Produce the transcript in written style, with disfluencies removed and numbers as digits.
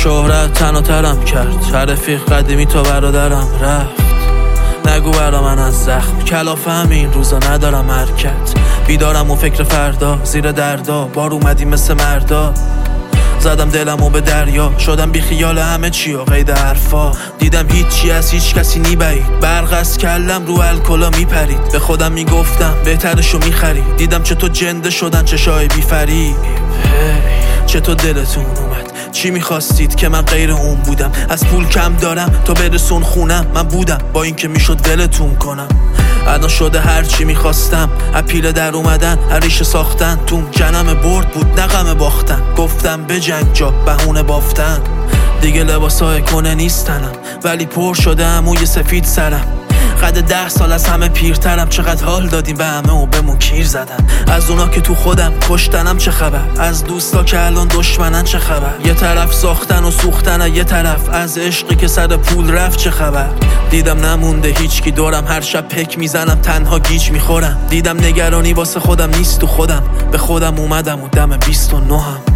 شهرت تنها ترم کرد، هر رفیق قدیمی تا برادرم رفت. نگو برا من از زخم کلافه همین روزا ندارم حرکت. بیدارم و فکر فردا زیر دردا، بار اومدی مثل مردا. زدم دلمو به دریا، شدم بی خیال همه چی و قید حرفا. دیدم هیچی از هیچ کسی نیبعید، برق از کلم رو الکلا میپرید. به خودم میگفتم بهترشو میخرید، دیدم چطور جنده شدن چشای بی فریب. چطور دلتون اومد؟ چی میخواستید که من غیر اون بودم؟ از پول کم دارم تا برسون خونم، من بودم با این که میشد ولتون کنم. الان شده هر چی میخواستم، اپیله در اومدن، هریشه ساختن. توم جنم برد بود نقم باختن، گفتم به جنگ جا بهونه بافتن. دیگه لباسای کنه نیستنم، ولی پر شده عموی سفید سرم. قد 10 سال از همه پیرترم، چقدر حال دادیم به همه و بهمون کیر زدن. از اونا که تو خودم کشتنم چه خبر، از دوستا که الان دشمنن چه خبر. یه طرف ساختن و سوختن، یه طرف از عشقی که سر پول رفت چه خبر. دیدم نمونده هیچکی دورم، هر شب پک میزنم تنها گیج میخورم. دیدم نگرانی واسه خودم نیست تو خودم، به خودم اومدم و دم 29ام.